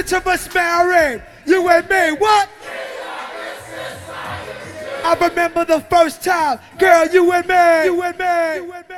Which of us married? You and me, what? I remember the first time, girl, you and me, you and me, you and me.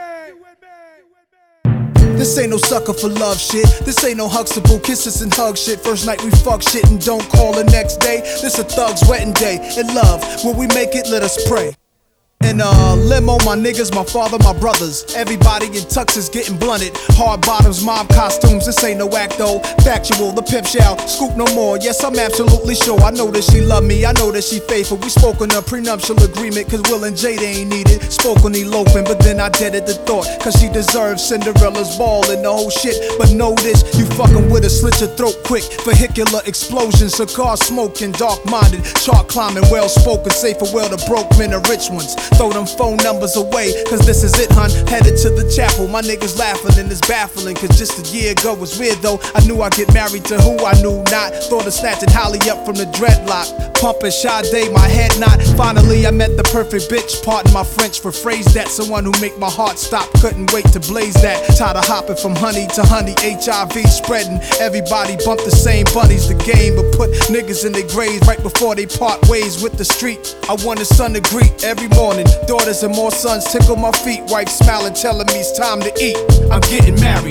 This ain't no sucker for love shit. This ain't no Huxtable kisses and hug shit. First night we fuck shit and don't call the next day. This a thug's wedding day. In love, when we make it, let us pray. In a limo, my niggas, my father, my brothers. Everybody in tuxes getting blunted. Hard bottoms, mob costumes, this ain't no act though. Factual, the pimp shall scoop no more. Yes, I'm absolutely sure. I know that she love me, I know that she faithful. We spoke on a prenuptial agreement, cause Will and Jada ain't needed. Spoke on eloping, but then I deaded the thought. Cause she deserves Cinderella's ball and the whole shit. But know this, you fucking with her, slit your throat quick. Vehicular explosions, cigar smoking, dark-minded. Shark climbing, well-spoken, safe for well the broke men, the rich ones. Throw them phone numbers away, cause this is it, hun. Headed to the chapel, my niggas laughing and it's baffling. Cause just a year ago was weird though. I knew I'd get married to who I knew not. Thought of snatching Holly up from the dreadlock. Pumping Sade, my head knot. Finally I met the perfect bitch. Pardon my French for phrase that. Someone who make my heart stop. Couldn't wait to blaze that. Tired of hopping from honey to honey. HIV spreading. Everybody bump the same bunnies. The game but put niggas in their graves right before they part ways with the street. I want a son to greet every morning. Daughters and more sons tickle my feet. Wife smiling, telling me it's time to eat. I'm getting married.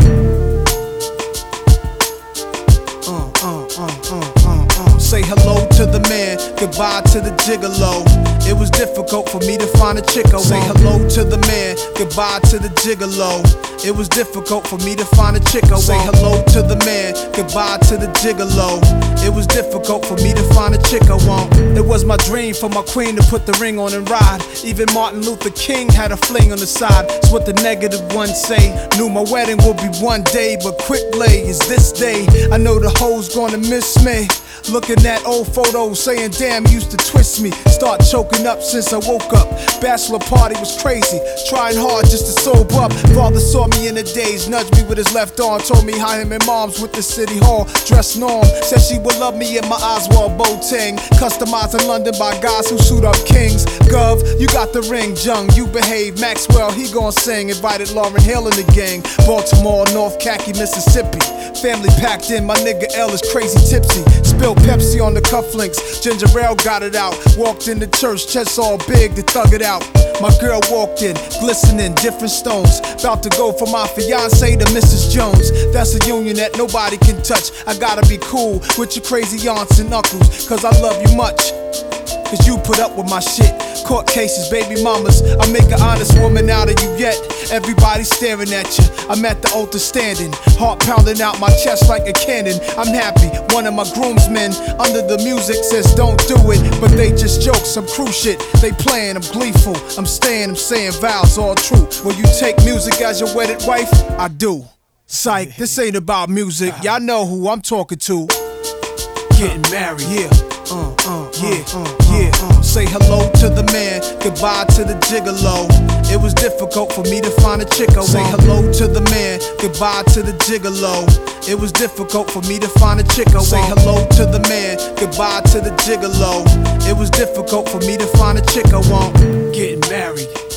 Say hello to the man, goodbye to the gigolo. It was difficult for me to find a chick. Say hello to the man, goodbye to the gigolo. It was difficult for me to find a chick. Say hello to the man, goodbye to the gigolo. It was difficult for me to find a chick I want. It was my dream for my queen to put the ring on and ride. Even Martin Luther King had a fling on the side. It's what the negative ones say. Knew my wedding would be one day, but quick lay is this day. I know the hoes gonna miss me. Looking at old photos, saying damn, used to twist me. Start choking up since I woke up. Bachelor party was crazy, trying hard just to sober up. Father saw me in the days, nudged me with his left arm. Told me how him and mom's with the city hall. Dressed norm, said she would love me in my Oswald Boateng. Customized in London by guys who suit up kings. Gov, you got the ring, Jung, you behave. Maxwell, he gon' sing. Invited Lauryn Hill in the gang. Baltimore, North Khaki, Mississippi. Family packed in, my nigga L is crazy tipsy. Spilled Pepsi on the cufflinks, ginger ale got it out. Walked in the church, chest all big to thug it out. My girl walked in, glistening, different stones. About to go from my fiance to Mrs. Jones. That's a union that nobody can touch. I gotta be cool with your crazy aunts and uncles, cause I love you much. Cause you put up with my shit. Court cases, baby mamas, I make an honest woman out of you yet. Everybody staring at you, I'm at the altar standing. Heart pounding out my chest like a cannon. I'm happy, one of my groomsmen under the music says don't do it. But they just joke, some crew shit, they playing, I'm gleeful. I'm staying, I'm saying vows all true. Will you take music as your wedded wife? I do. Psych, this ain't about music, y'all know who I'm talking to. Getting married, yeah. Say hello to the man, goodbye to the gigolo. It was difficult for me to find a chick I want. Say hello to the man, goodbye to the gigolo. It was difficult for me to find a chick I want. Say hello to the man, goodbye to the gigolo. It was difficult for me to find a chick I want. Getting married.